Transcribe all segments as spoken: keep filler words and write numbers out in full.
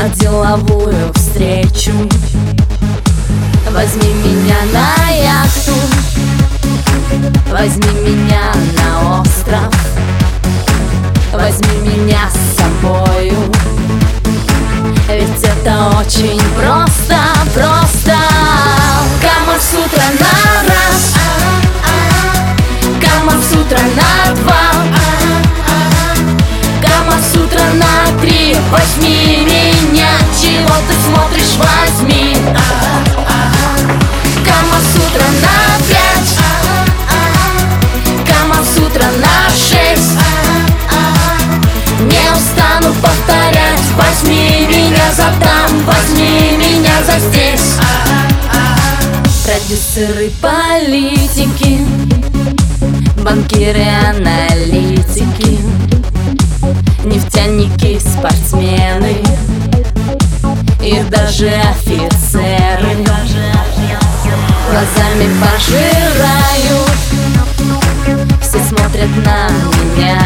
деловую встречу. Возьми меня на яхту, возьми меня на остров, возьми меня с собою. Ведь это очень просто, просто. Камасутра на раз, Камасутра на два, Камасутра на три. Возьми меня, чего ты смотришь, возьми. Камасутра на пять, Камасутра на шесть. Не устану повторять: возьми меня за там, возьми меня за здесь. Продюсеры, политики, банкиры, аналитики, нефтяники, спортсмены и даже офицеры глазами пожирают, все смотрят на меня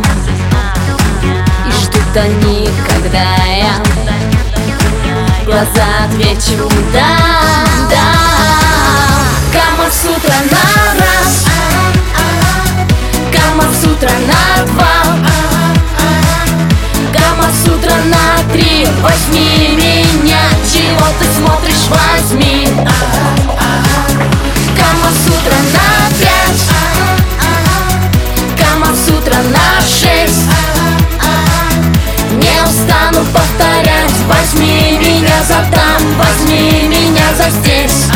и ждут они, когда я в глаза отвечу да, да. Камасутра на раз, Камасутра на два, Камасутра на три. Возьми меня, чего ты смотришь, возьми. Камасутра на пять, Камасутра на шесть. Не устану повторять: возьми меня за там, возьми меня за здесь.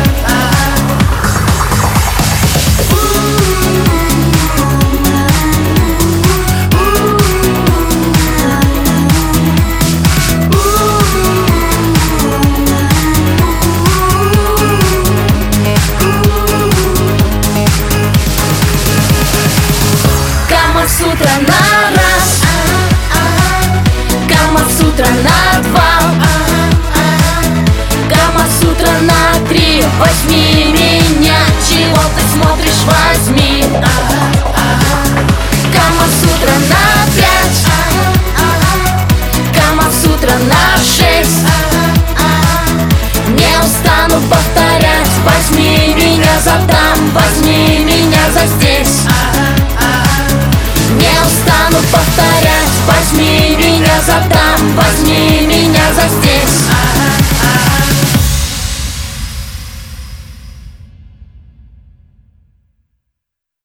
Камасутра на раз, Камасутра на два, Камасутра на три. Возьми меня, чего ты смотришь, возьми. Камасутра на пять, Камасутра на шесть. Не устану повторять: возьми меня за там, возьми меня за здесь. Не устану повторять: возьми меня за там, возьми меня за здесь.